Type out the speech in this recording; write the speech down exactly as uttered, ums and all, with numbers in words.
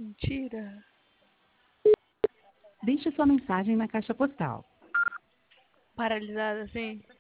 Mentira. Deixe sua mensagem na caixa postal. Paralisada assim.